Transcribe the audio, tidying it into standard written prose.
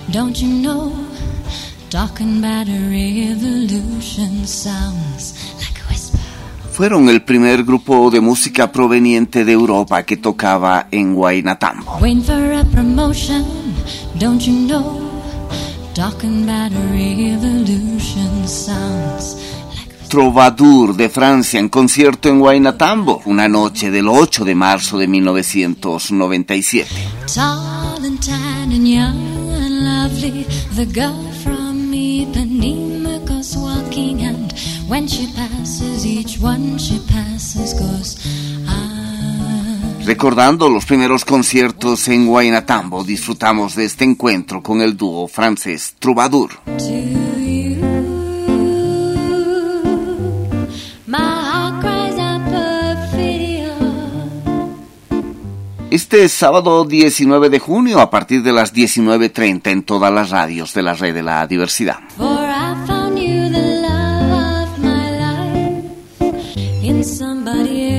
Don't you know, talking about a revolution sounds like a whisper. Fueron el primer grupo de música proveniente de Europa que tocaba en Guaynatamo. Waiting for a promotion, don't you know, talking about a revolution sounds like a whisper. Troubadour de Francia en concierto en Guaynatamo, una noche del 8 de marzo de 1997. Tall and tan and young and lovely, the girl from Ipanema goes walking, and when she passes, each one she passes goes, Recordando los primeros conciertos en Guaynatamo, disfrutamos de este encuentro con el dúo francés Troubadour. to you. My heart cries out perfidia. Este sábado 19 de junio a partir de las 19:30 en todas las radios de la Red de la Diversidad. For I found you the love of my life in somebody else.